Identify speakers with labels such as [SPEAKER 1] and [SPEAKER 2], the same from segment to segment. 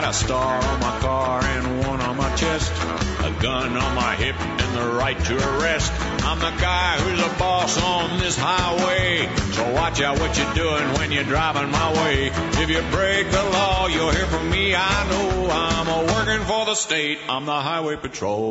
[SPEAKER 1] got a star on my car and one on my chest, a gun on my hip and the right to arrest. I'm the guy who's a boss on this highway, so watch out what you're doing when you're driving my way. If you break the law, you'll hear from me, I know. I'm a working for the state, I'm the Highway Patrol.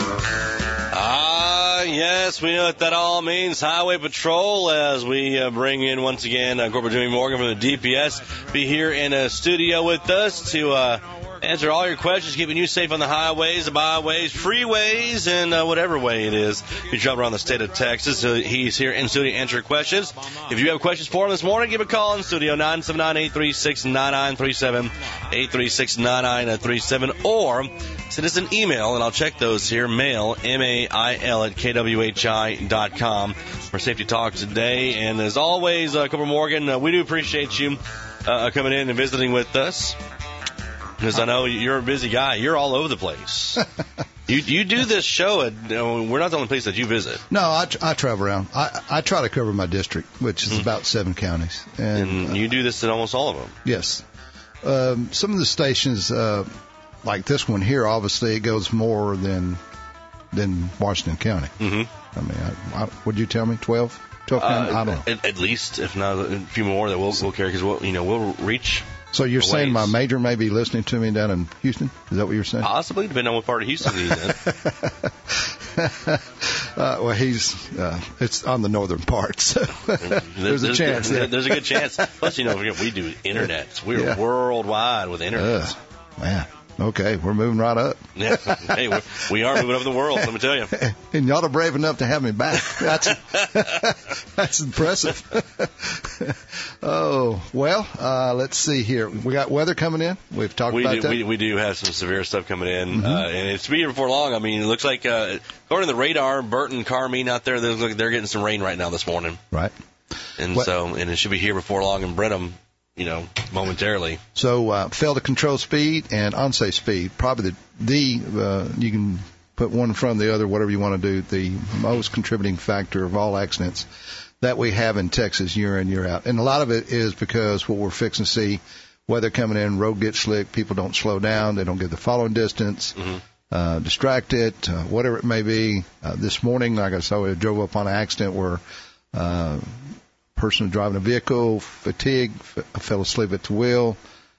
[SPEAKER 2] Yes, we know what that all means. Highway Patrol, as we bring in once again Corporal Jimmy Morgan from the DPS, be here in a studio with us to answer all your questions, keeping you safe on the highways, the byways, freeways, and whatever way it is you travel around the state of Texas. He's here in studio to answer your questions. If you have questions for him this morning, give a call in studio, 979-836-9937, 836-9937, or send us an email, and I'll check those here, mail, M-A-I-L, at KWHI.com for Safety Talk today. And as always, Corporal Morgan, we do appreciate you coming in and visiting with us, because I know you're a busy guy. You're all over the place. You do this show we're not the only place that you visit.
[SPEAKER 3] No, I travel around. I try to cover my district, which is about 7 counties.
[SPEAKER 2] And you do this in almost all of them.
[SPEAKER 3] Yes. Some of the stations, like this one here, obviously it goes more than Washington County. Mm-hmm. I mean, would you tell me 12 counties? I don't know.
[SPEAKER 2] At least, if not a few more that we'll carry, because we'll reach.
[SPEAKER 3] So you're saying my major may be listening to me down in Houston? Is that what you're saying?
[SPEAKER 2] Possibly, depending on what part of Houston he's in.
[SPEAKER 3] Well, it's on the northern part, so there's a chance there.
[SPEAKER 2] There's a good chance. Plus, we do internet. We're worldwide with internet.
[SPEAKER 3] Man. Okay, we're moving right up.
[SPEAKER 2] Yeah, hey, we are moving up the world, let me tell you.
[SPEAKER 3] And y'all are brave enough to have me back. That's impressive. Oh, well, let's see here. We got weather coming in. We've talked about that.
[SPEAKER 2] We do have some severe stuff coming in, and it's to be here before long. I mean, it looks like, according to the radar, Burton, Carmine out there, they look like they're getting some rain right now this morning.
[SPEAKER 3] Right.
[SPEAKER 2] And and it should be here before long in Brenham, momentarily.
[SPEAKER 3] So fail to control speed and unsafe speed, probably you can put one in front of the other, whatever you want to do, the most contributing factor of all accidents that we have in Texas year in, year out. And a lot of it is because what we're fixing to see, weather coming in, road gets slick, people don't slow down, they don't get the following distance, distracted, whatever it may be. This morning, like I saw, I drove up on an accident where person driving a vehicle, fatigued, fell asleep at the wheel.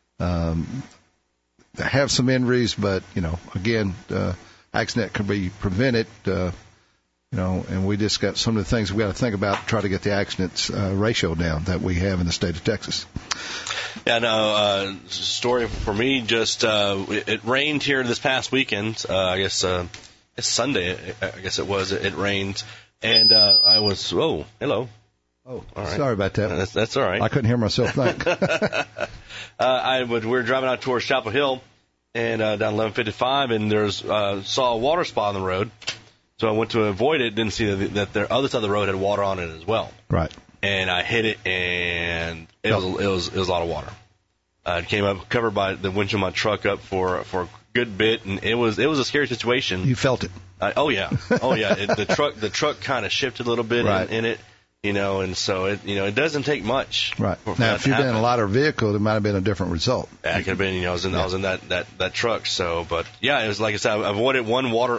[SPEAKER 3] Have some injuries, but, again, accident can be prevented, and we just got some of the things we got to think about to try to get the accidents ratio down that we have in the state of Texas.
[SPEAKER 2] Yeah, no, story for me, just it rained here this past weekend. I guess it's Sunday, I guess it was. It rained, and I was, hello.
[SPEAKER 3] Oh,
[SPEAKER 2] all right.
[SPEAKER 3] Sorry about that.
[SPEAKER 2] That's all right.
[SPEAKER 3] I couldn't hear myself think.
[SPEAKER 2] We were driving out towards Chapel Hill and down 1155, and saw a water spot on the road. So I went to avoid it, didn't see that the other side of the road had water on it as well.
[SPEAKER 3] Right.
[SPEAKER 2] And I hit it, and it was a lot of water. It came up, covered by the windshield of my truck up for a good bit, and it was a scary situation.
[SPEAKER 3] You felt it.
[SPEAKER 2] Oh yeah. The truck kind of shifted a little bit in it. And so it doesn't take much.
[SPEAKER 3] Right. Now, if you'd been in a lighter vehicle, it might have been a different result.
[SPEAKER 2] Yeah, it could have been, I was in that truck. So, but yeah, it was like I said, I avoided one water,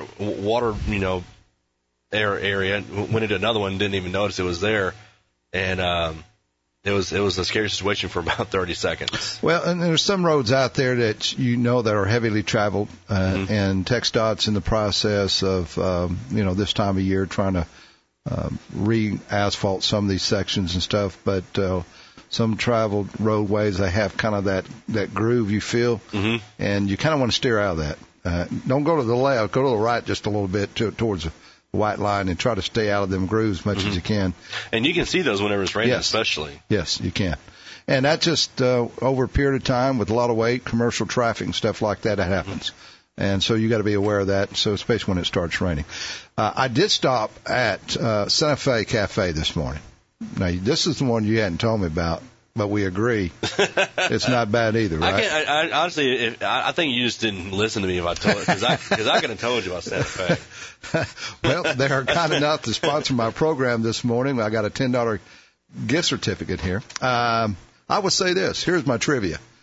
[SPEAKER 2] area, went into another one, didn't even notice it was there. And, it was a scary situation for about 30 seconds.
[SPEAKER 3] Well, and there's some roads out there that that are heavily traveled, and TxDOT's in the process of, this time of year trying to re-asphalt some of these sections and stuff, but some traveled roadways, they have kind of that groove you feel, and you kind of want to steer out of that. Don't go to the left, go to the right just a little bit towards the white line and try to stay out of them grooves as much as you can.
[SPEAKER 2] And you can see those whenever it's raining, especially.
[SPEAKER 3] Yes, you can. And that just over a period of time with a lot of weight, commercial traffic and stuff like that happens. And so you got to be aware of that, so especially when it starts raining. I did stop at Santa Fe Cafe this morning. Now, this is the one you hadn't told me about, but we agree it's not bad either, right?
[SPEAKER 2] I honestly, I think you just didn't listen to me if I told it, because I could have told you about Santa Fe.
[SPEAKER 3] Well, they are kind enough to sponsor my program this morning. I got a $10 gift certificate here. I would say this. Here's my trivia.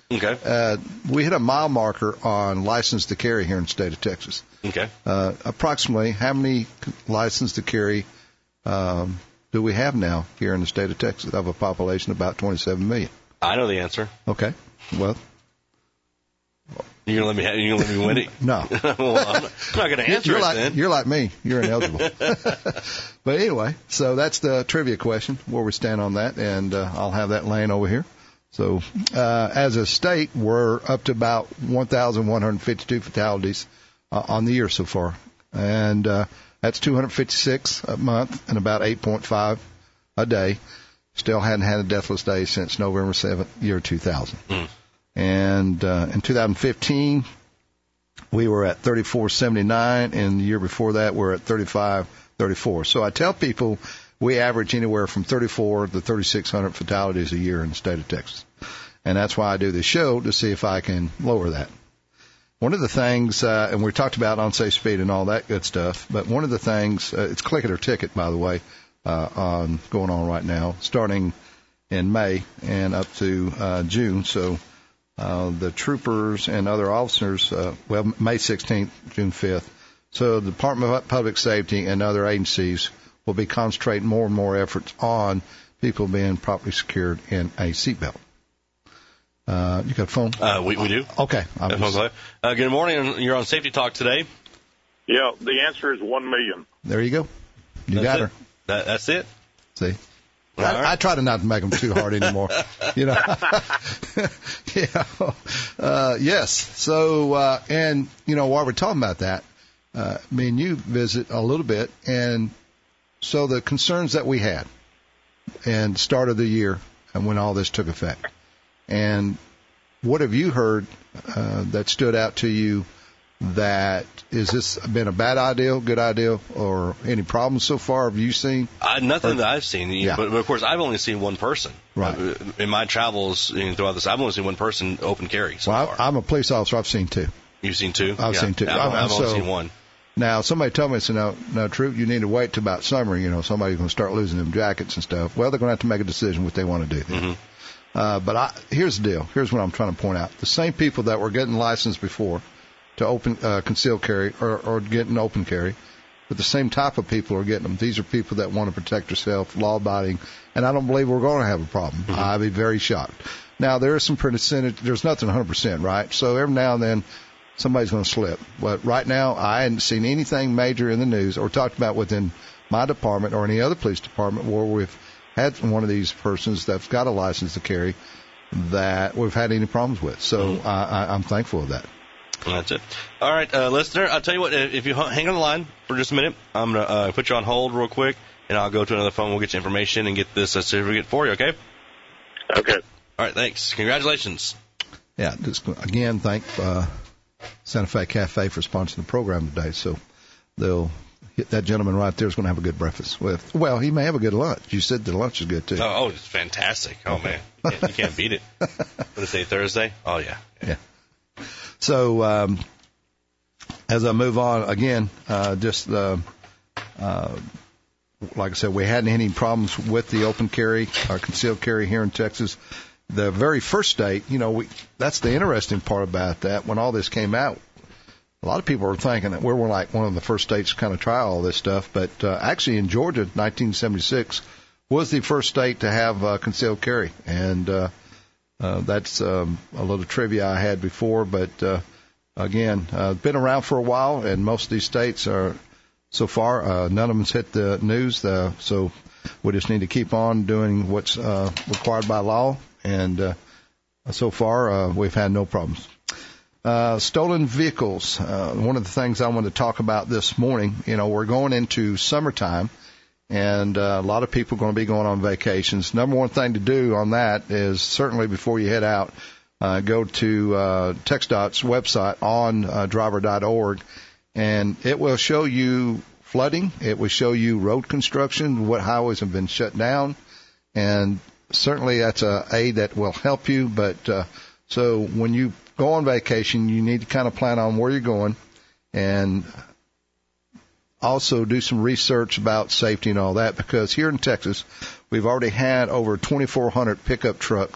[SPEAKER 3] Okay. We hit a mile marker on license to carry here in the state of Texas.
[SPEAKER 2] Okay.
[SPEAKER 3] Approximately how many license to carry do we have now here in the state of Texas of a population of about 27 million?
[SPEAKER 2] I know the answer.
[SPEAKER 3] Okay. Well,
[SPEAKER 2] you're gonna let me win it?
[SPEAKER 3] No.
[SPEAKER 2] Well, I'm not going to answer then.
[SPEAKER 3] You're like me. You're ineligible. But anyway, so that's the trivia question, where we stand on that, and I'll have that laying over here. So as a state, we're up to about 1,152 fatalities on the year so far, and that's 256 a month and about 8.5 a day. Still hadn't had a deathless day since November 7th, year 2000. And in 2015, we were at 3479, and the year before that, we're at 3534. So I tell people we average anywhere from 34 to 3,600 fatalities a year in the state of Texas. And that's why I do this show, to see if I can lower that. One of the things, and we talked about unsafe speed and all that good stuff, but one of the things, it's click it or ticket, by the way, going on right now, starting in May and up to June. So the troopers and other officers, May 16th, June 5th. So the Department of Public Safety and other agencies will be concentrating more and more efforts on people being properly secured in a seatbelt. You got a phone?
[SPEAKER 2] We do.
[SPEAKER 3] Okay.
[SPEAKER 2] Good morning. You're on Safety Talk today.
[SPEAKER 4] Yeah, the answer is 1 million.
[SPEAKER 3] There you go. You got her.
[SPEAKER 2] That's it?
[SPEAKER 3] See?
[SPEAKER 2] Right.
[SPEAKER 3] I try to not make them too hard anymore. You know. Yes. So, and, you know, while we're talking about that, me and you visit a little bit. And so the concerns that we had and start of the year and when all this took effect, and what have you heard that stood out to you? That is this been a bad idea, good idea, or any problems so far? Have you seen?
[SPEAKER 2] Nothing that I've seen.
[SPEAKER 3] Yeah.
[SPEAKER 2] But of course, I've only seen one person.
[SPEAKER 3] Right.
[SPEAKER 2] In my travels throughout this, I've only seen one person open carry so far.
[SPEAKER 3] I'm a police officer. I've seen two.
[SPEAKER 2] You've seen two?
[SPEAKER 3] I've seen two.
[SPEAKER 2] I've only seen one.
[SPEAKER 3] Now, somebody told me, no, Troop, you need to wait till about summer. You know, somebody's going to start losing them jackets and stuff. Well, they're going to have to make a decision what they want to do. Mm-hmm. But here's the deal. Here's what I'm trying to point out. The same people that were getting licensed before to open concealed carry or getting open carry, but the same type of people are getting them. These are people that want to protect themselves, law-abiding, and I don't believe we're going to have a problem. Mm-hmm. I'd be very shocked. Now, there is some percentage. There's nothing 100%, right? So every now and then somebody's going to slip. But right now, I hadn't seen anything major in the news or talked about within my department or any other police department where we've had one of these persons that's got a license to carry that we've had any problems with. So I'm thankful of that.
[SPEAKER 2] That's it. All right, listener, I'll tell you what, if you hang on the line for just a minute, I'm going to put you on hold real quick, and I'll go to another phone. We'll get you information and get this certificate for you, okay?
[SPEAKER 4] Okay.
[SPEAKER 2] All right, thanks. Congratulations.
[SPEAKER 3] Yeah, just again, thank Santa Fe Cafe for sponsoring the program today. So that gentleman right there is going to have a good breakfast with. Well, he may have a good lunch. You said the lunch is good, too.
[SPEAKER 2] Oh, it's fantastic. Oh, man. You can't beat it. What is it, Thursday? Oh, yeah.
[SPEAKER 3] Yeah. So, as I move on, again, like I said, we hadn't had any problems with the open carry or concealed carry here in Texas. The very first state, you know, that's the interesting part about that. When all this came out, a lot of people were thinking that we were like one of the first states to kind of try all this stuff. But actually, in Georgia, 1976 was the first state to have concealed carry. And that's a little trivia I had before, but again, been around for a while, and most of these states are, so far, none of them's hit the news, so we just need to keep on doing what's required by law, and so far, we've had no problems. Stolen vehicles, one of the things I want to talk about this morning, you know, we're going into summertime, and a lot of people are going to be going on vacations. Number one thing to do on that is certainly before you head out, go to TxDOT's website on driver.org, and it will show you flooding. It will show you road construction, what highways have been shut down, and certainly that's a aid that will help you. But so when you go on vacation, you need to kind of plan on where you're going, and also do some research about safety and all that, because here in Texas, we've already had over 2,400 pickup trucks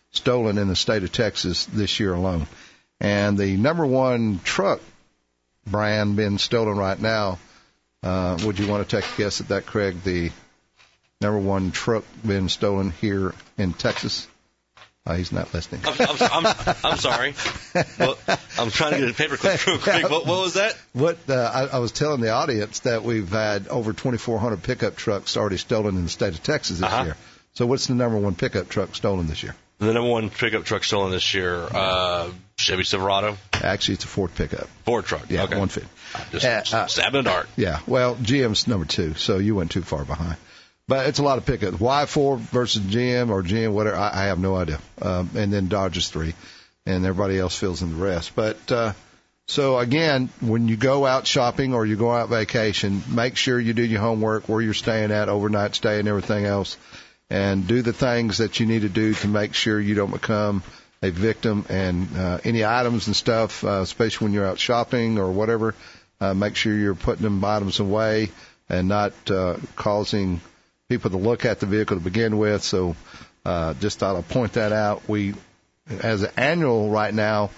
[SPEAKER 3] stolen in the state of Texas this year alone. And the number one truck brand being stolen right now, would you want to take a guess at that, Craig? The number one truck being stolen here in Texas? He's not listening.
[SPEAKER 2] I'm sorry. Well, I'm trying to get a paperclip real quick. What was that?
[SPEAKER 3] I was telling the audience that we've had over 2,400 pickup trucks already stolen in the state of Texas this year. So what's the number one pickup truck stolen this year?
[SPEAKER 2] The number one pickup truck stolen this year, Chevy Silverado.
[SPEAKER 3] Actually, it's a Ford pickup.
[SPEAKER 2] Ford truck.
[SPEAKER 3] Yeah,
[SPEAKER 2] okay.
[SPEAKER 3] 150.
[SPEAKER 2] Just stabbing a dart.
[SPEAKER 3] Yeah. Well, GM's number two, so you went too far behind. But it's a lot of pickups. Why Ford versus GM or GM, whatever, I have no idea. And then Dodge is 3, and everybody else fills in the rest. But so, again, when you go out shopping or you go out vacation, make sure you do your homework, where you're staying at, overnight stay and everything else, and do the things that you need to do to make sure you don't become a victim. And any items and stuff, especially when you're out shopping or whatever, make sure you're putting them items away and not causing people to look at the vehicle to begin with. So just thought I'd point that out. We, as an annual right now,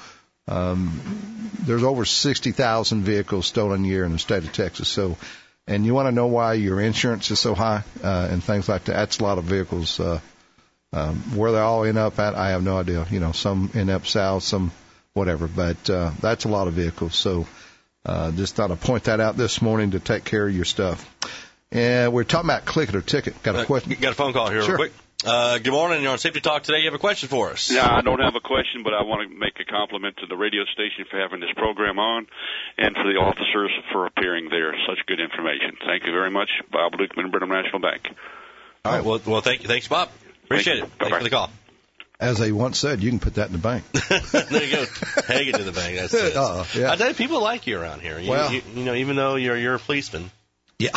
[SPEAKER 3] there's over 60,000 vehicles stolen a year in the state of Texas. So, and you want to know why your insurance is so high and things like that. That's a lot of vehicles. Where they all end up at, I have no idea. You know, some end up south, some whatever. But that's a lot of vehicles. So just thought I'd point that out this morning to take care of your stuff. And we're talking about click it or ticket. Got a question?
[SPEAKER 2] Got a phone call here real quick. Good morning. You're on Safety Talk today. You have a question for us?
[SPEAKER 5] Yeah, I don't have a question, but I want to make a compliment to the radio station for having this program on and for the officers for appearing there. Such good information. Thank you very much. Bob Lukeman, Brenham National Bank.
[SPEAKER 2] All right. Well, thanks, Bob. Appreciate it. Thanks for the call.
[SPEAKER 3] As they once said, you can put that in the bank.
[SPEAKER 2] There you go. Peg it to the bank. That's it.
[SPEAKER 3] Yeah.
[SPEAKER 2] I tell you, people like you around here. You know, even though you're a policeman.
[SPEAKER 3] Yeah.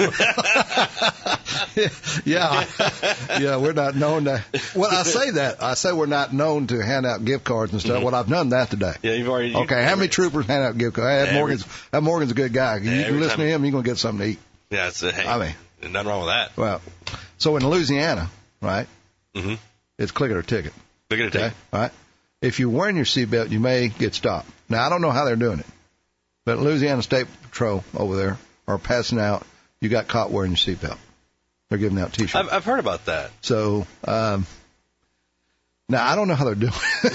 [SPEAKER 3] Yeah, we're not known to. Well, I say that. I say we're not known to hand out gift cards and stuff. Mm-hmm. Well, I've done that today.
[SPEAKER 2] Yeah, you've already.
[SPEAKER 3] Okay, how many troopers hand out gift cards? Morgan's a good guy. You can listen to him, you're going to get something to eat.
[SPEAKER 2] Yeah, it's hey, I mean, nothing wrong with that.
[SPEAKER 3] Well, so in Louisiana, right?
[SPEAKER 2] Mm-hmm.
[SPEAKER 3] It's click it or ticket.
[SPEAKER 2] Click it or ticket.
[SPEAKER 3] All right. If you're wearing your seatbelt, you may get stopped. Now, I don't know how they're doing it, but Louisiana State Patrol over there are passing out, you got caught wearing your seatbelt. They're giving out T-shirts.
[SPEAKER 2] I've heard about that.
[SPEAKER 3] So, now I don't know how they're doing.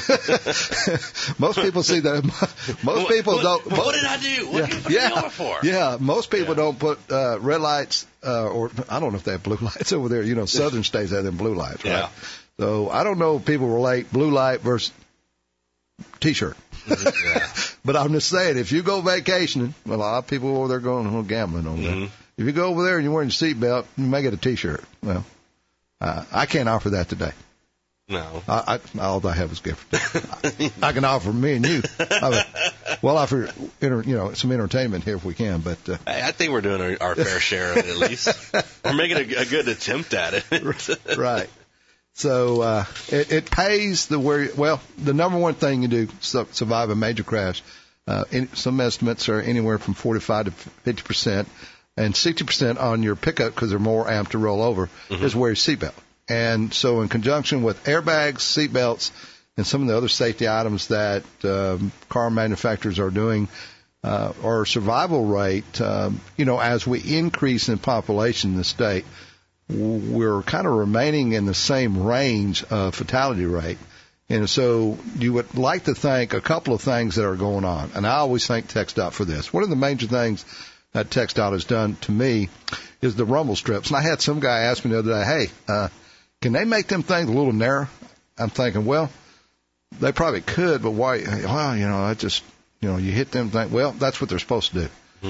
[SPEAKER 3] Most people see that. Most people don't.
[SPEAKER 2] What did I do? What did you over for?
[SPEAKER 3] Yeah, most people don't put red lights, or I don't know if they have blue lights over there. You know, southern states have them blue lights, right? Yeah. So I don't know if people relate blue light versus T-shirt. Yeah. But I'm just saying, if you go vacationing, well, a lot of people over there going gambling over there. If you go over there and you're wearing a seatbelt, you may get a T-shirt. Well, I can't offer that today.
[SPEAKER 2] No.
[SPEAKER 3] All I have is gift. I can offer me and you. We'll offer, some entertainment here if we can. But
[SPEAKER 2] I think we're doing our fair share of it at least. We're making a good attempt at it.
[SPEAKER 3] Right. So it pays the number one thing you do to survive a major crash. Some estimates are anywhere from 45 to 50%, and 60% on your pickup because they're more amped to roll over is wear your seatbelt. And so in conjunction with airbags, seatbelts, and some of the other safety items that car manufacturers are doing, our survival rate, as we increase in population in the state, we're kind of remaining in the same range of fatality rate. And so you would like to thank a couple of things that are going on. And I always thank TxDOT for this. One of the major things that TxDOT has done to me is the rumble strips. And I had some guy ask me the other day, hey, can they make them things a little narrow? I'm thinking, well, they probably could, but why? Well, you hit them things. Well, that's what they're supposed to do.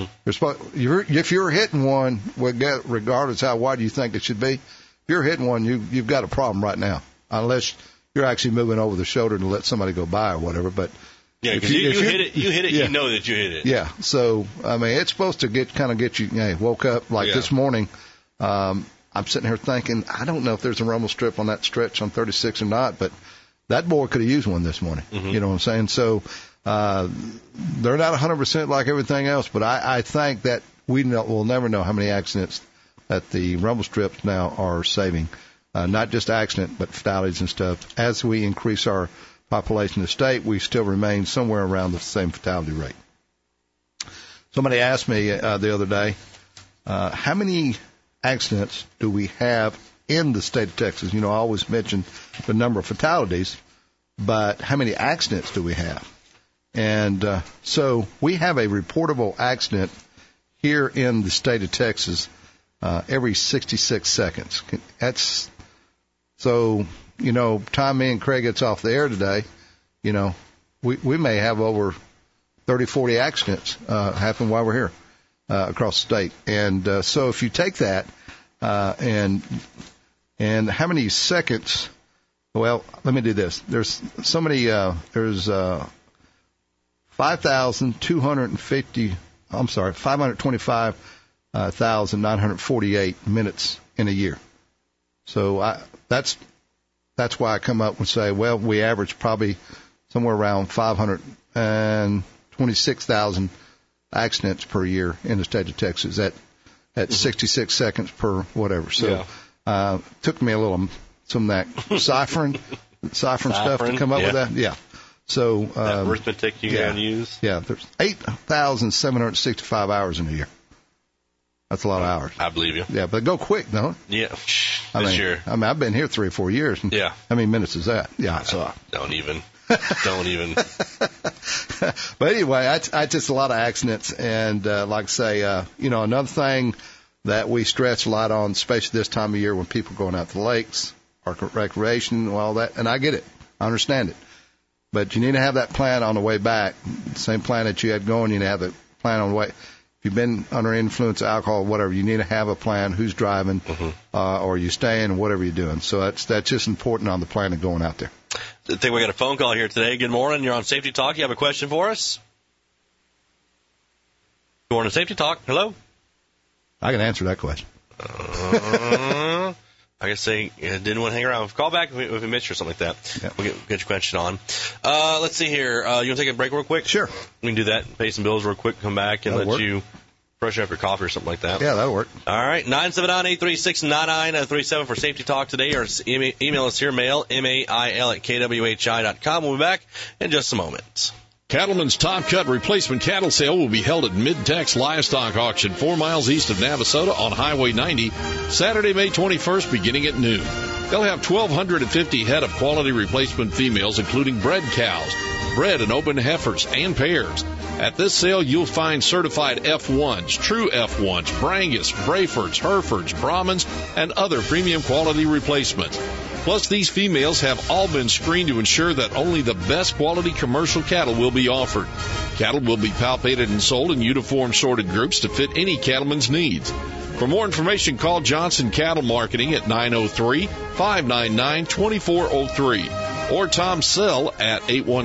[SPEAKER 3] If you're hitting one, regardless how wide you think it should be, if you're hitting one, you've got a problem right now, unless you're actually moving over the shoulder to let somebody go by or whatever. But
[SPEAKER 2] yeah, because you hit it, yeah. You know that you hit it.
[SPEAKER 3] Yeah. So I mean, it's supposed to get you. Woke up like this morning. I'm sitting here thinking, I don't know if there's a rumble strip on that stretch on 36 or not, but that boy could have used one this morning. Mm-hmm. You know what I'm saying? So. They're not 100% like everything else, but I think that we'll never know how many accidents that the rumble strips now are saving. not just accident, but fatalities and stuff. As we increase our population in the state, we still remain somewhere around the same fatality rate. Somebody asked me the other day, how many accidents do we have in the state of Texas? I always mention the number of fatalities, but how many accidents do we have? And so we have a reportable accident here in the state of Texas every 66 seconds. That's so, time me and Craig gets off the air today, we may have over 30, 40 accidents happen while we're here across the state. And so if you take that and how many seconds, well, let me do this. There's so many, there's 525,948 minutes in a year. So that's why I come up and say, well, we average probably somewhere around 526,000 accidents per year in the state of Texas at 66 seconds per whatever. So took me a little some of that ciphering stuff to come up with that. Yeah. So
[SPEAKER 2] that arithmetic you can use.
[SPEAKER 3] Yeah, there's 8,765 hours in a year. That's a lot of hours.
[SPEAKER 2] I believe you.
[SPEAKER 3] Yeah, but go quick, no?
[SPEAKER 2] Yeah,
[SPEAKER 3] sure. I've been here 3 or 4 years.
[SPEAKER 2] Yeah.
[SPEAKER 3] How many minutes is that? Yeah, so
[SPEAKER 2] don't even.
[SPEAKER 3] But anyway, I just a lot of accidents, and like I say, another thing that we stress a lot on, especially this time of year when people are going out to the lakes, or recreation, and all that, and I get it, I understand it, but you need to have that plan on the way back, the same plan that you had going. You need to have the plan on the way. If you've been under influence of alcohol, whatever, you need to have a plan. Who's driving, or you staying, whatever you're doing. So that's just important on the plan of going out there.
[SPEAKER 2] I think we got a phone call here today. Good morning. You're on Safety Talk. You have a question for us? Good morning, Safety Talk. Hello?
[SPEAKER 3] I can answer that question.
[SPEAKER 2] I guess they didn't want to hang around. Call back if we missed you or something like that.
[SPEAKER 3] Yeah.
[SPEAKER 2] We'll get your question on. Let's see here. You want to take a break real quick?
[SPEAKER 3] Sure.
[SPEAKER 2] We can do that. Pay some bills real quick, come back, and let you brush up your coffee or something like that.
[SPEAKER 3] Yeah, that'll work.
[SPEAKER 2] All right. 979-836-9937 for Safety Talk today, or email us here, mail, mail@kwhi.com. We'll be back in just a moment.
[SPEAKER 6] Cattleman's Top Cut Replacement Cattle Sale will be held at Mid-Tex Livestock Auction 4 miles east of Navasota on Highway 90, Saturday, May 21st, beginning at noon. They'll have 1,250 head of quality replacement females, including bred cows, bred and open heifers, and pairs. At this sale, you'll find certified F1s, true F1s, Brangus, Brayfords, Herefords, Brahmans, and other premium quality replacements. Plus, these females have all been screened to ensure that only the best quality commercial cattle will be offered. Cattle will be palpated and sold in uniform sorted groups to fit any cattleman's needs. For more information, call Johnson Cattle Marketing at 903-599-2403 or Tom Sell at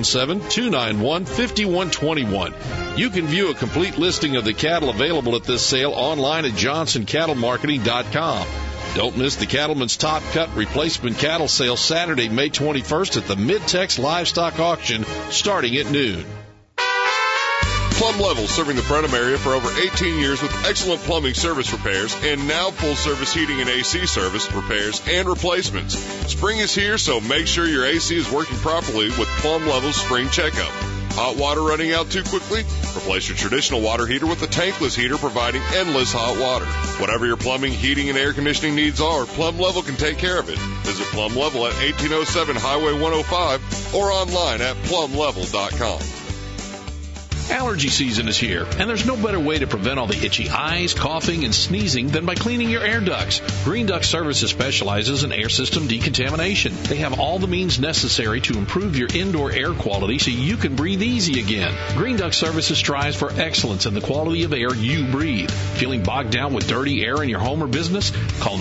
[SPEAKER 6] 817-291-5121. You can view a complete listing of the cattle available at this sale online at johnsoncattlemarketing.com. Don't miss the Cattleman's Top Cut Replacement Cattle Sale Saturday, May 21st at the Mid-Tex Livestock Auction starting at noon.
[SPEAKER 7] Plum Level, serving the Brenham area for over 18 years with excellent plumbing service repairs and now full-service heating and AC service, repairs, and replacements. Spring is here, so make sure your AC is working properly with Plum Level's spring checkup. Hot water running out too quickly? Replace your traditional water heater with a tankless heater providing endless hot water. Whatever your plumbing, heating, and air conditioning needs are, Plum Level can take care of it. Visit Plum Level at 1807 Highway 105 or online at plumlevel.com.
[SPEAKER 6] Allergy season is here, and there's no better way to prevent all the itchy eyes, coughing, and sneezing than by cleaning your air ducts. Green Duct Services specializes in air system decontamination. They have all the means necessary to improve your indoor air quality so you can breathe easy again. Green Duct Services strives for excellence in the quality of air you breathe. Feeling bogged down with dirty air in your home or business? Call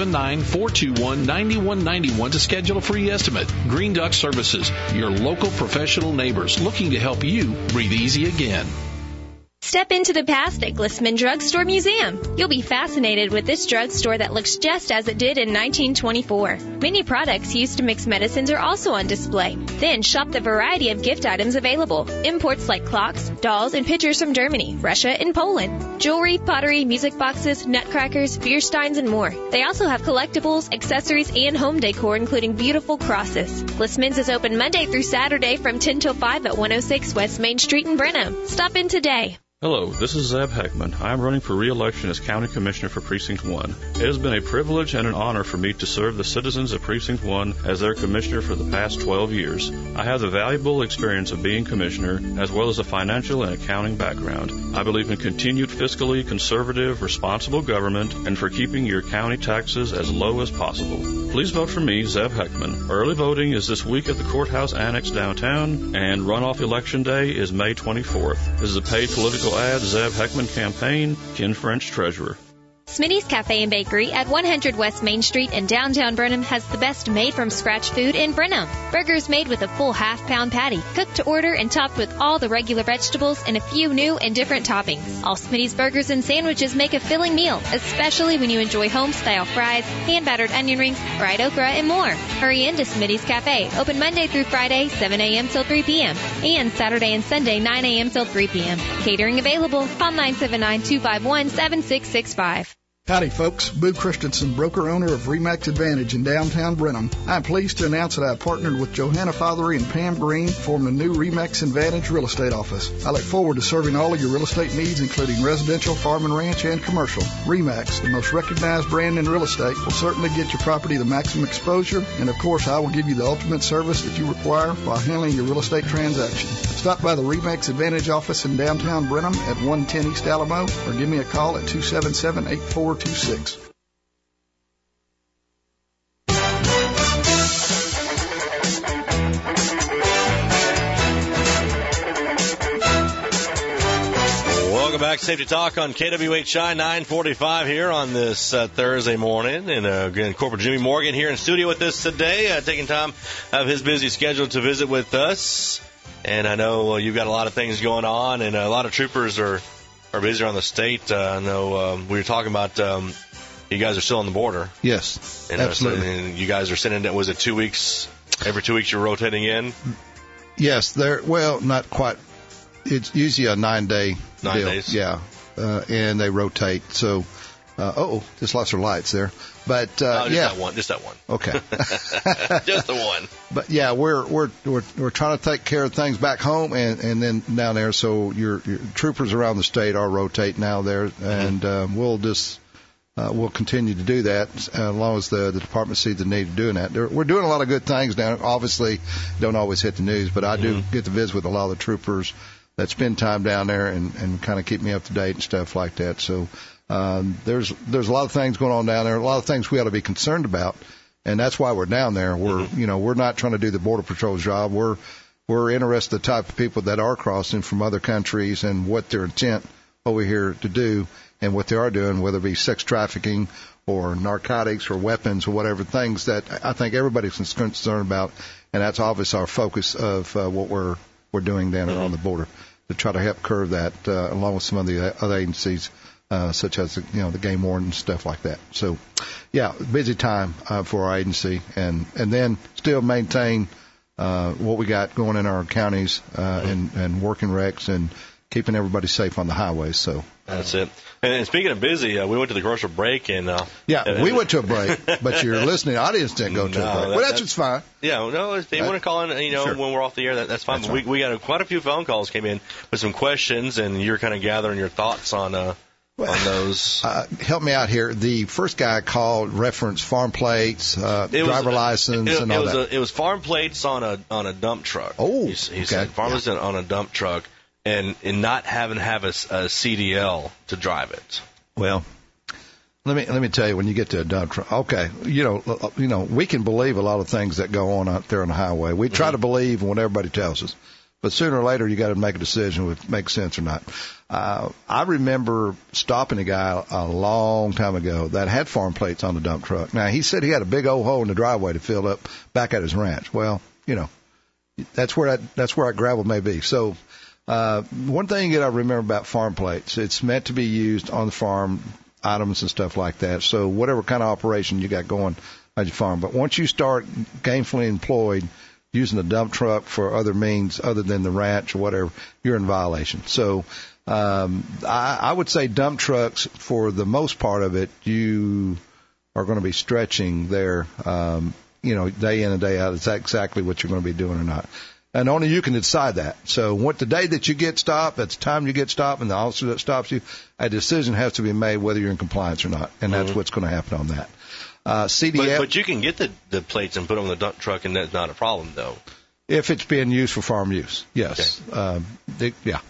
[SPEAKER 6] 979-421-9191 to schedule a free estimate. Green Duct Services, your local professional neighbors looking to help you breathe easy again.
[SPEAKER 8] Step into the past at Glissman Drugstore Museum. You'll be fascinated with this drugstore that looks just as it did in 1924. Many products used to mix medicines are also on display. Then shop the variety of gift items available. Imports like clocks, dolls, and pictures from Germany, Russia, and Poland. Jewelry, pottery, music boxes, nutcrackers, beer steins, and more. They also have collectibles, accessories, and home decor, including beautiful crosses. Glissman's is open Monday through Saturday from 10 till 5 at 106 West Main Street in Brenham. Stop in today.
[SPEAKER 9] Hello, this is Zeb Heckman. I am running for re-election as County Commissioner for Precinct 1. It has been a privilege and an honor for me to serve the citizens of Precinct 1 as their Commissioner for the past 12 years. I have the valuable experience of being Commissioner, as well as a financial and accounting background. I believe in continued fiscally conservative, responsible government and for keeping your county taxes as low as possible. Please vote for me, Zeb Heckman. Early voting is this week at the Courthouse Annex downtown, and runoff election day is May 24th. This is a paid political ad. Zeb Heckman Campaign, Ken French, Treasurer.
[SPEAKER 8] Smitty's Cafe and Bakery at 100 West Main Street in downtown Brenham has the best made-from-scratch food in Brenham. Burgers made with a full half-pound patty, cooked to order and topped with all the regular vegetables and a few new and different toppings. All Smitty's burgers and sandwiches make a filling meal, especially when you enjoy home-style fries, hand-battered onion rings, fried okra, and more. Hurry into Smitty's Cafe, open Monday through Friday, 7 a.m. till 3 p.m., and Saturday and Sunday, 9 a.m. till 3 p.m. Catering available. Call 979-251-7665.
[SPEAKER 10] Howdy, folks. Boo Christensen, broker-owner of RE/MAX Advantage in downtown Brenham. I'm pleased to announce that I've partnered with Johanna Fothery and Pam Green to form the new RE/MAX Advantage real estate office. I look forward to serving all of your real estate needs, including residential, farm and ranch, and commercial. RE/MAX, the most recognized brand in real estate, will certainly get your property the maximum exposure, and of course, I will give you the ultimate service that you require while handling your real estate transaction. Stop by the RE/MAX Advantage office in downtown Brenham at 110 East Alamo, or give me a call at 277-8426.
[SPEAKER 2] Welcome back, Safety Talk on KWHI 945 here on this Thursday morning. And again, Corporal Jimmy Morgan here in studio with us today, taking time out of his busy schedule to visit with us. And I know you've got a lot of things going on, and a lot of troopers are busy around the state. I know we were talking about you guys are still on the border.
[SPEAKER 3] Yes,
[SPEAKER 2] and,
[SPEAKER 3] absolutely.
[SPEAKER 2] And you guys are sending it, was it 2 weeks? Every 2 weeks you're rotating in?
[SPEAKER 3] Yes, well, not quite. It's usually a 9-day
[SPEAKER 2] 9
[SPEAKER 3] deal.
[SPEAKER 2] days?
[SPEAKER 3] Yeah, and they rotate. So, just lost our lights there. But
[SPEAKER 2] just that one.
[SPEAKER 3] Okay,
[SPEAKER 2] just the one.
[SPEAKER 3] But yeah, we're trying to take care of things back home and then down there. So your troopers around the state are rotating now there, and we'll continue to do that as long as the department sees the need of doing that. We're doing a lot of good things down there. Obviously, don't always hit the news, but I do get to visit with a lot of the troopers that spend time down there and kind of keep me up to date and stuff like that. So there's a lot of things going on down there, a lot of things we ought to be concerned about, and that's why we're down there. We're not trying to do the Border Patrol's job. We're interested in the type of people that are crossing from other countries and what their intent over here to do and what they are doing, whether it be sex trafficking or narcotics or weapons or whatever, things that I think everybody's concerned about, and that's obviously our focus of what we're doing down there on the border to try to help curb that, along with some of the other agencies, such as the game warden and stuff like that. So, yeah, busy time for our agency, and then still maintain what we got going in our counties and working wrecks and keeping everybody safe on the highways. So
[SPEAKER 2] that's it. And speaking of busy, we went to the commercial break, and
[SPEAKER 3] we went to a break, but your listening audience didn't go to a break. Well, that's just fine.
[SPEAKER 2] Yeah, no, if they want to call in, sure, when we're off the air, that's fine. That's but we got quite a few phone calls came in with some questions, and you're kind of gathering your thoughts on those.
[SPEAKER 3] Help me out here. The first guy called reference farm plates, driver license, and all that.
[SPEAKER 2] It was farm plates on a dump truck.
[SPEAKER 3] Oh,
[SPEAKER 2] he said farm plates on a dump truck. And not having to have a CDL to drive it.
[SPEAKER 3] Well, let me tell you, when you get to a dump truck, okay, we can believe a lot of things that go on out there on the highway. We try to believe in what everybody tells us, but sooner or later you got to make a decision if it makes sense or not. I remember stopping a guy a long time ago that had farm plates on the dump truck. Now he said he had a big old hole in the driveway to fill up back at his ranch. Well, that's where that gravel may be. So. One thing you got to remember about farm plates, it's meant to be used on the farm, items and stuff like that. So whatever kind of operation you got going on your farm. But once you start gainfully employed using the dump truck for other means other than the ranch or whatever, you're in violation. So I would say dump trucks, for the most part of it, you are going to be stretching there, day in and day out. Is that exactly what you're going to be doing or not? And only you can decide that. So the day that you get stopped, that's the time you get stopped, and the officer that stops you, a decision has to be made whether you're in compliance or not. And that's what's going to happen on that. CDL.
[SPEAKER 2] But you can get the plates and put them in the dump truck, and that's not a problem, though.
[SPEAKER 3] If it's being used for farm use, yes. Okay. Yeah.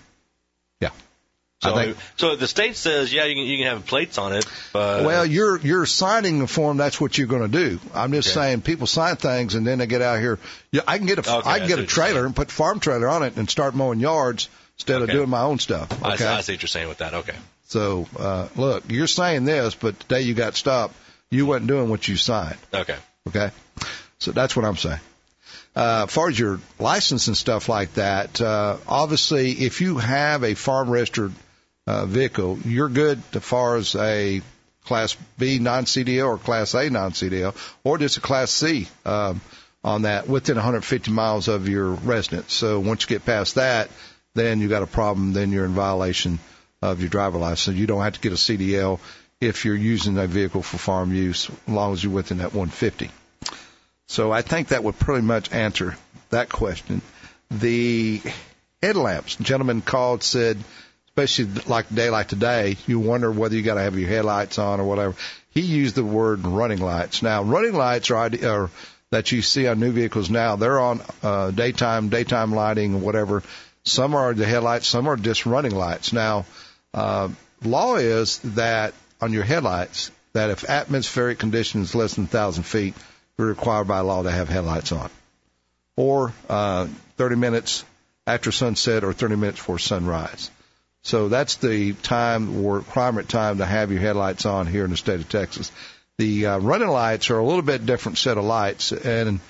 [SPEAKER 2] So the state says, you can have plates on it.
[SPEAKER 3] Well, you're signing the form. That's what you're going to do. I'm just saying, people sign things and then they get out here. Yeah, I can get a trailer and put the farm trailer on it and start mowing yards instead of doing my own stuff. Okay?
[SPEAKER 2] I see what you're saying with that. Okay.
[SPEAKER 3] So look, you're saying this, but the day you got stopped, you wasn't doing what you signed.
[SPEAKER 2] Okay.
[SPEAKER 3] Okay. So that's what I'm saying. As far as your license and stuff like that, obviously, if you have a farm registered vehicle, you're good as far as a Class B non-CDL or Class A non-CDL, or just a Class C on that within 150 miles of your residence. So once you get past that, then you got a problem. Then you're in violation of your driver license. You don't have to get a CDL if you're using a vehicle for farm use, as long as you're within that 150. So I think that would pretty much answer that question. The headlamps, gentleman called, said, especially like a day like today, you wonder whether you got to have your headlights on or whatever. He used the word running lights. Now, running lights are that you see on new vehicles now. They're on daytime lighting or whatever. Some are the headlights, some are just running lights. Now, law is that on your headlights, that if atmospheric conditions is less than 1,000 feet, you're required by law to have headlights on. Or 30 minutes after sunset or 30 minutes before sunrise. So that's the time or requirement time to have your headlights on here in the state of Texas. The running lights are a little bit different set of lights, and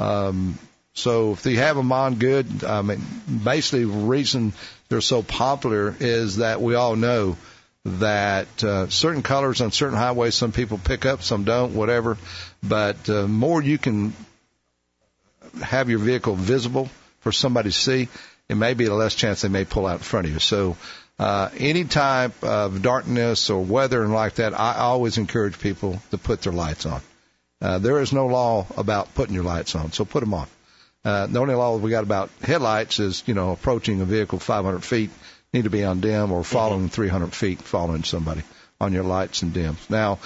[SPEAKER 3] so if you have them on, good. Basically, the reason they're so popular is that we all know that certain colors on certain highways, some people pick up, some don't, whatever. But more you can have your vehicle visible for somebody to see, it may be the less chance they may pull out in front of you. So any type of darkness or weather and like that, I always encourage people to put their lights on. There is no law about putting your lights on, so put them on. The only law we got about headlights is, approaching a vehicle 500 feet, need to be on dim, or following 300 feet, following somebody on your lights and dims. Now,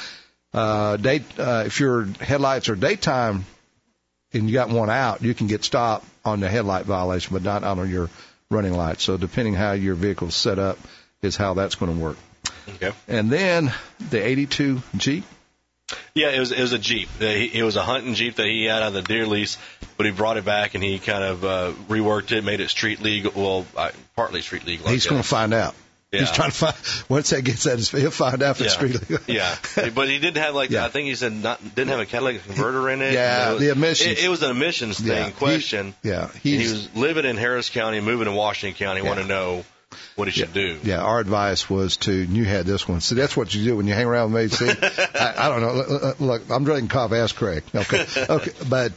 [SPEAKER 3] if your headlights are daytime and you got one out, you can get stopped on the headlight violation, but not on your running lights. So depending how your vehicle's set up is how that's going to work.
[SPEAKER 2] Okay.
[SPEAKER 3] And then the 82 Jeep.
[SPEAKER 2] Yeah, it was a Jeep. It was a hunting Jeep that he had on the deer lease, but he brought it back and he kind of reworked it, made it street legal. Well, partly street legal.
[SPEAKER 3] He's going to find out.
[SPEAKER 2] Yeah.
[SPEAKER 3] He's trying to find, once that gets at his, he'll find out if it's street legal.
[SPEAKER 2] Yeah, but he didn't have I think he said didn't have a catalytic converter in it.
[SPEAKER 3] Yeah, the emissions.
[SPEAKER 2] It was an emissions thing question.
[SPEAKER 3] He
[SPEAKER 2] was living in Harris County, moving to Washington County, want to know what he should do.
[SPEAKER 3] Yeah, our advice was and you had this one. So that's what you do when you hang around with me. See, I don't know. Look, I'm drinking coffee. Ask Craig. Okay. But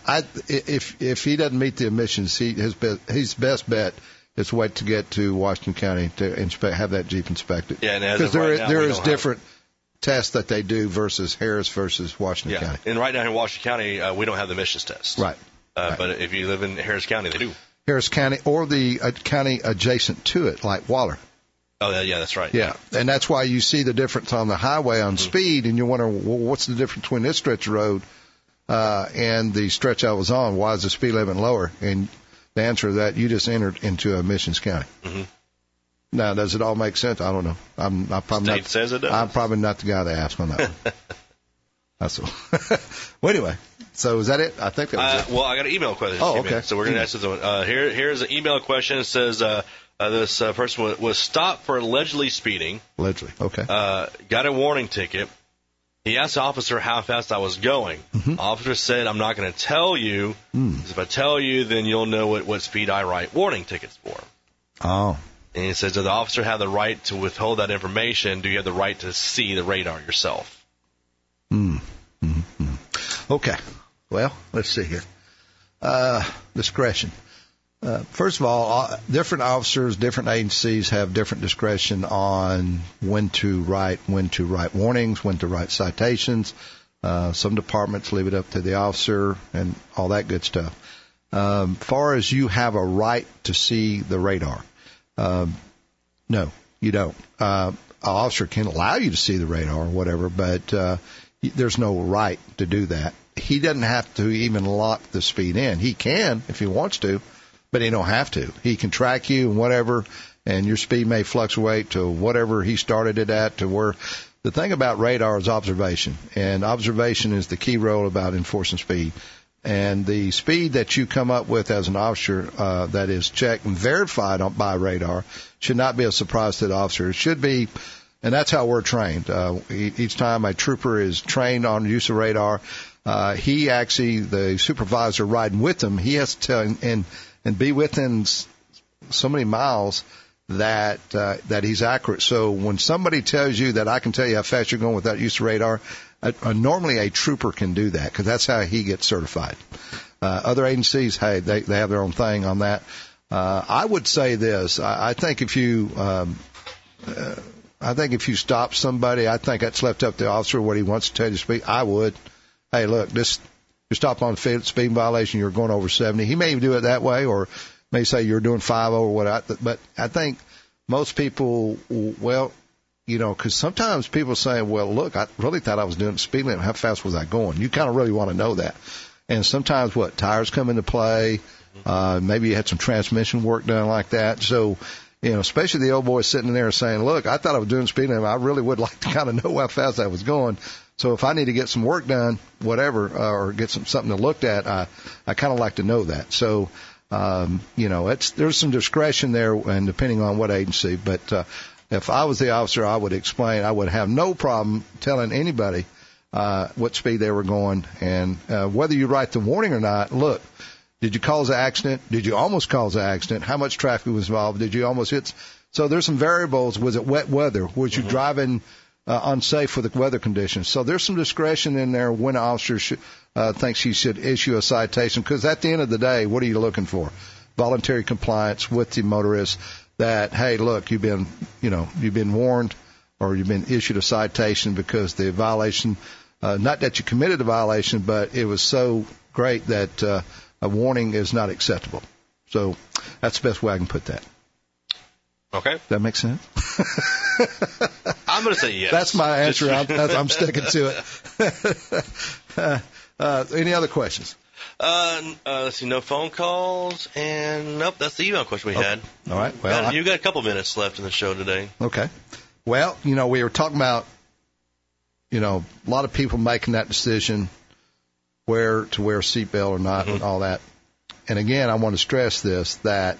[SPEAKER 3] if he doesn't meet the emissions, his best bet is wait to get to Washington County to have that Jeep inspected.
[SPEAKER 2] Yeah,
[SPEAKER 3] because there is different tests that they do versus Harris versus Washington County.
[SPEAKER 2] And right now in Washington County, we don't have the emissions test.
[SPEAKER 3] Right.
[SPEAKER 2] But if you live in Harris County, they do.
[SPEAKER 3] Harris County or the county adjacent to it, like Waller.
[SPEAKER 2] Oh, yeah, that's right.
[SPEAKER 3] Yeah, and that's why you see the difference on the highway on speed, and you wonder, well, what's the difference between this stretch of road and the stretch I was on? Why is the speed limit lower? And the answer to that, you just entered into Emissions County. Mm-hmm. Now, does it all make sense? I don't know. I'm probably
[SPEAKER 2] says it does.
[SPEAKER 3] I'm probably not the guy to ask on that one. That's all. Well, anyway. So is that it? I think that was it.
[SPEAKER 2] Well, I got an email question.
[SPEAKER 3] Oh, okay.
[SPEAKER 2] So we're going to ask this one. Here's an email question. It says this person was stopped for allegedly speeding.
[SPEAKER 3] Allegedly, okay.
[SPEAKER 2] Got a warning ticket. He asked the officer how fast I was going. Mm-hmm. Officer said, I'm not going to tell you. Because if I tell you, then you'll know what speed I write warning tickets for.
[SPEAKER 3] Oh.
[SPEAKER 2] And he says, does the officer have the right to withhold that information? Do you have the right to see the radar yourself?
[SPEAKER 3] Okay. Well, let's see here. Discretion. First of all, different officers, different agencies have different discretion on when to write warnings, when to write citations. Some departments leave it up to the officer and all that good stuff. Far as you have a right to see the radar, no, you don't. An officer can allow you to see the radar or whatever, but there's no right to do that. He doesn't have to even lock the speed in. He can if he wants to, but he don't have to. He can track you and whatever, and your speed may fluctuate to whatever he started it at to where. The thing about radar is observation, and observation is the key role about enforcing speed. And the speed that you come up with as an officer that is checked and verified by radar should not be a surprise to the officer. It should be, and that's how we're trained. Each time a trooper is trained on the use of radar, he actually, the supervisor riding with him, he has to tell and be within so many miles that he's accurate. So when somebody tells you that I can tell you how fast you're going without use of radar, normally a trooper can do that because that's how he gets certified. Other agencies, hey, they have their own thing on that. I would say this. I think if you stop somebody, I think that's left up to the officer what he wants to tell you to speak. I would. Hey, look, you stop on a speed violation, you're going over 70. He may do it that way, or may say you're doing 50 or what. But I think most people, well, because sometimes people say, well, look, I really thought I was doing the speed limit. How fast was I going? You kind of really want to know that. And sometimes tires come into play. Maybe you had some transmission work done like that. So, especially the old boy sitting there saying, look, I thought I was doing speed limit. I really would like to kind of know how fast I was going. So if I need to get some work done, whatever, or get something to look at, I kind of like to know that. So, there's some discretion there, and depending on what agency. But if I was the officer, I would explain. I would have no problem telling anybody what speed they were going, and whether you write the warning or not. Look, did you cause an accident? Did you almost cause an accident? How much traffic was involved? Did you almost hit? So there's some variables. Was it wet weather? Was you driving unsafe with the weather conditions? So there's some discretion in there when an officer thinks he should issue a citation, because at the end of the day, what are you looking for? Voluntary compliance with the motorist that, hey, look, you've been warned or you've been issued a citation because the violation, not that you committed a violation, but it was so great that a warning is not acceptable. So that's the best way I can put that.
[SPEAKER 2] Okay.
[SPEAKER 3] Does that make sense?
[SPEAKER 2] I'm going to say yes.
[SPEAKER 3] That's my answer. I'm sticking to it. Any other questions?
[SPEAKER 2] Let's see, no phone calls, and nope, that's the email question we had.
[SPEAKER 3] All right. Well,
[SPEAKER 2] you've got a couple minutes left in the show today.
[SPEAKER 3] Okay. Well, we were talking about, a lot of people making that decision where to wear a seatbelt or not and all that. And again, I want to stress this, that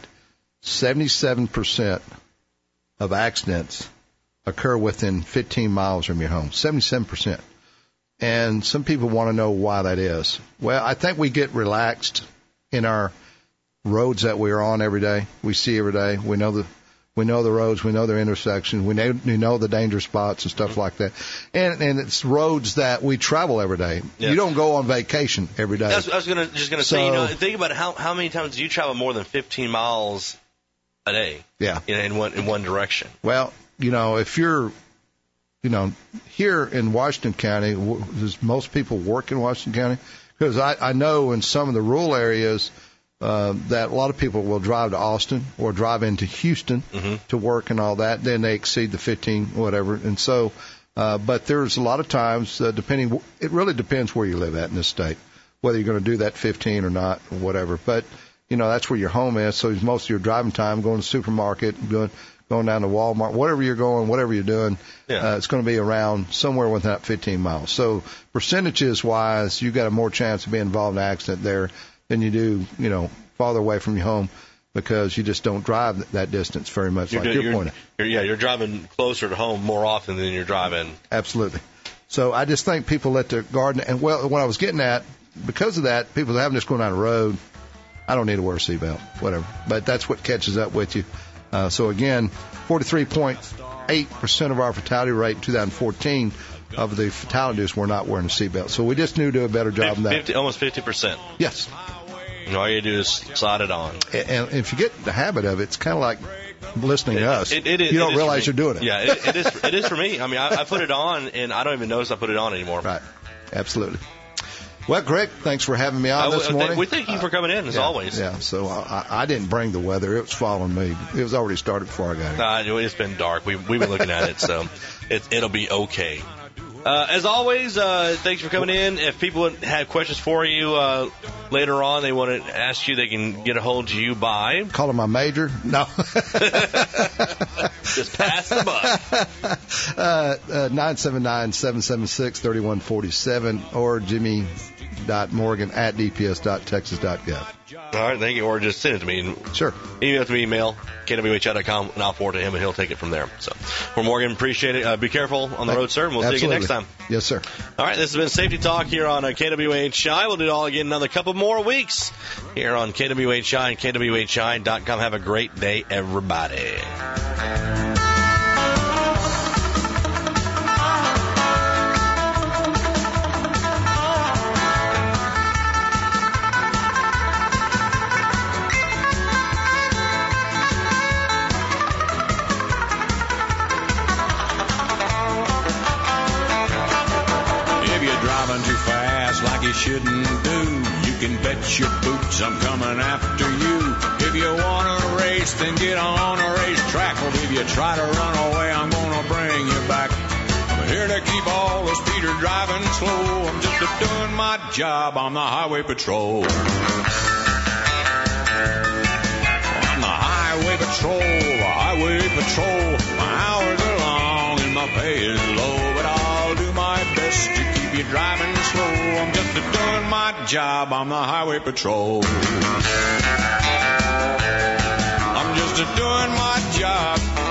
[SPEAKER 3] 77% of accidents occur within 15 miles from your home. 77%. And some people want to know why that is. Well, I think we get relaxed in our roads that we're on every day. We see every day. We know the roads. We know their intersections. We know the danger spots and stuff like that. And it's roads that we travel every day. Yes. You don't go on vacation every day.
[SPEAKER 2] I was just gonna say, think about how many times do you travel more than 15 miles a day?
[SPEAKER 3] Yeah.
[SPEAKER 2] In one direction.
[SPEAKER 3] Well, if you're here in Washington County, does most people work in Washington County? Because I know in some of the rural areas that a lot of people will drive to Austin or drive into Houston to work and all that. Then they exceed the 15, whatever. And so, but there's a lot of times, it really depends where you live at in this state, whether you're going to do that 15 or not or whatever. But, that's where your home is. So most of your driving time, going to the supermarket, going down to Walmart, whatever you're going, whatever you're doing, it's going to be around somewhere within that 15 miles. So percentages-wise, you got a more chance of being involved in an accident there than you do, farther away from your home, because you just don't drive that distance very much, you're pointing.
[SPEAKER 2] You're driving closer to home more often than you're driving.
[SPEAKER 3] Absolutely. So I just think people let their guard, and what I was getting at, because of that, people having just going down the road, I don't need to wear a seatbelt, whatever. But that's what catches up with you. So again, 43.8% of our fatality rate in 2014 of the fatalities were not wearing a seatbelt. So we just need to do a better job than that.
[SPEAKER 2] Almost 50%.
[SPEAKER 3] Yes.
[SPEAKER 2] And all you do is slide it on.
[SPEAKER 3] And if you get the habit of it, it's kind of like listening to us.
[SPEAKER 2] You
[SPEAKER 3] don't realize you're doing it.
[SPEAKER 2] Yeah, it is for me. I mean, I put it on, and I don't even notice I put it on anymore.
[SPEAKER 3] Right. Absolutely. Well, Greg, thanks for having me on this morning.
[SPEAKER 2] We thank you for coming in, as always.
[SPEAKER 3] Yeah, so I didn't bring the weather. It was following me. It was already started before I got here.
[SPEAKER 2] It's been dark. We've been looking at it, so it'll be okay. As always, thanks for coming in. If people have questions for you later on, they want to ask you, they can get a hold of you by...
[SPEAKER 3] Calling my major? No.
[SPEAKER 2] Just pass the buck.
[SPEAKER 3] 979-776-3147 or jimmy.morgan@dps.texas.gov.
[SPEAKER 2] All right, thank you. Or just send it to me.
[SPEAKER 3] Sure.
[SPEAKER 2] Email it to me, kwhi.com, and I'll forward it to him, and he'll take it from there. So, for Morgan, appreciate it. Be careful on the road, sir, and we'll see you again next time.
[SPEAKER 3] Yes, sir.
[SPEAKER 2] All right, this has been Safety Talk here on KWHI. We'll do it all again another couple more weeks here on KWHI and KWHI.com. Have a great day, everybody.
[SPEAKER 1] Like you shouldn't do. You can bet your boots I'm coming after you. If you want to race, then get on a racetrack. Well, if you try to run away, I'm gonna bring you back. I'm here to keep all the speeders driving slow. I'm just doing my job. I'm the highway patrol. I'm the highway patrol. Highway patrol. My hours are long and my pay is low, but I'll do my best to keep you driving slow. I'm just doing my job. I'm the highway patrol. I'm just doing my job.